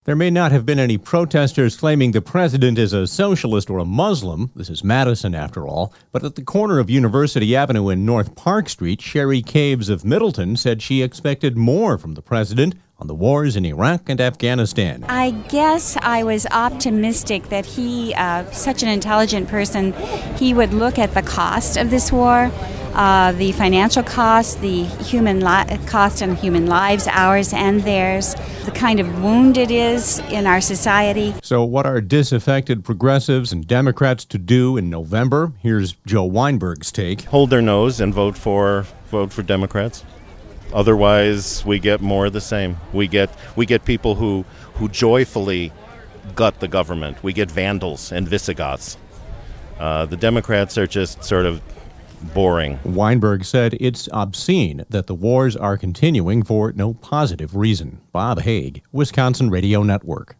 There may not have been any protesters claiming the president is a socialist or a Muslim. This is Madison, after all. But at the corner of University Avenue and North Park Street, Sherry Caves of Middleton said she expected more from the president on the wars in Iraq and Afghanistan. I guess I was optimistic that he, such an intelligent person, he would look at the cost of this war, the financial cost, the cost on human lives, ours and theirs, the kind of wound it is in our society. So what are disaffected progressives and Democrats to do in November? Here's Joe Weinberg's take. Hold their nose and vote for Democrats. Otherwise, we get more of the same. We get people who joyfully gut the government. We get vandals and Visigoths. The Democrats are just sort of boring. Weinberg said it's obscene that the wars are continuing for no positive reason. Bob Haig, Wisconsin Radio Network.